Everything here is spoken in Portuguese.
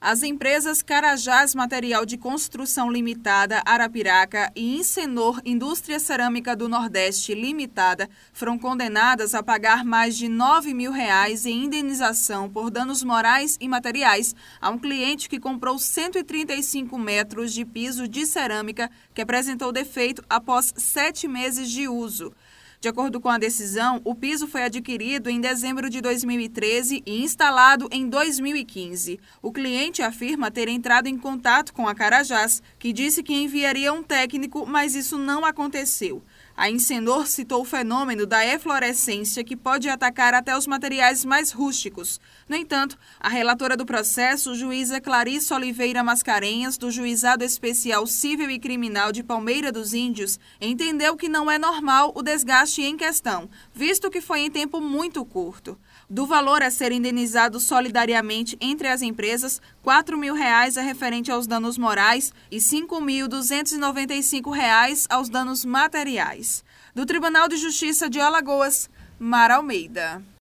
As empresas Carajás Material de Construção Limitada, Arapiraca e Incenor Indústria Cerâmica do Nordeste Limitada foram condenadas a pagar mais de R$ 9.000 em indenização por danos morais e materiais a um cliente que comprou 135 metros de piso de cerâmica que apresentou defeito após 7 meses de uso. De acordo com a decisão, o piso foi adquirido em dezembro de 2013 e instalado em 2015. O cliente afirma ter entrado em contato com a Carajás, que disse que enviaria um técnico, mas isso não aconteceu. A Incenor citou o fenômeno da eflorescência, que pode atacar até os materiais mais rústicos. No entanto, a relatora do processo, juíza Clarice Oliveira Mascarenhas, do Juizado Especial Cível e Criminal de Palmeira dos Índios, entendeu que não é normal o desgaste em questão, visto que foi em tempo muito curto. Do valor a ser indenizado solidariamente entre as empresas, R$ 4.000 é referente aos danos morais e R$ 5.295 aos danos materiais. Do Tribunal de Justiça de Alagoas, Mara Almeida.